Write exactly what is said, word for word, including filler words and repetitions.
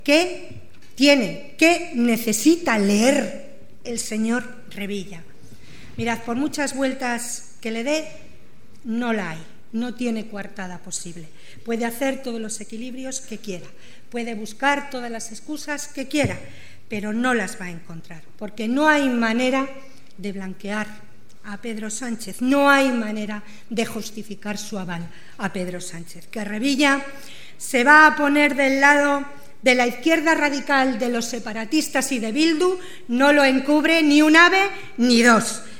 ¿Qué tiene, qué necesita leer el señor Revilla? Mirad, por muchas vueltas que le dé, no la hay, no tiene coartada posible. Puede hacer todos los equilibrios que quiera, puede buscar todas las excusas que quiera, pero no las va a encontrar, porque no hay manera de blanquear a Pedro Sánchez, no hay manera de justificar su aval a Pedro Sánchez. Que Revilla se va a poner del lado de la izquierda radical, de los separatistas y de Bildu, no lo encubre ni un ave ni dos.